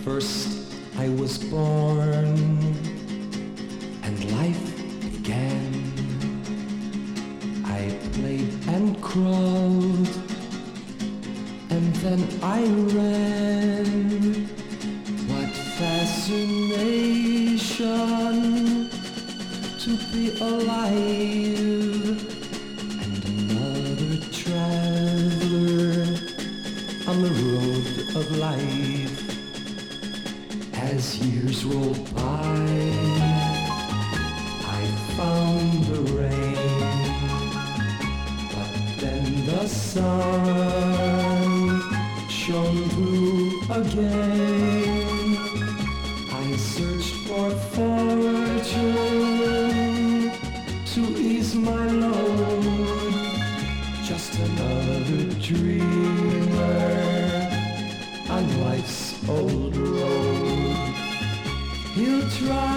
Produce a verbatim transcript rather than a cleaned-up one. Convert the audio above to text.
first I was born and life began. I played and crawled and then I ran. What fascination to be alive and another traveler on the road of life. As years roll by, I found the rain, but then the sun shone through again. I searched for fortune to ease my load, just another dreamer on life's old road. He'll try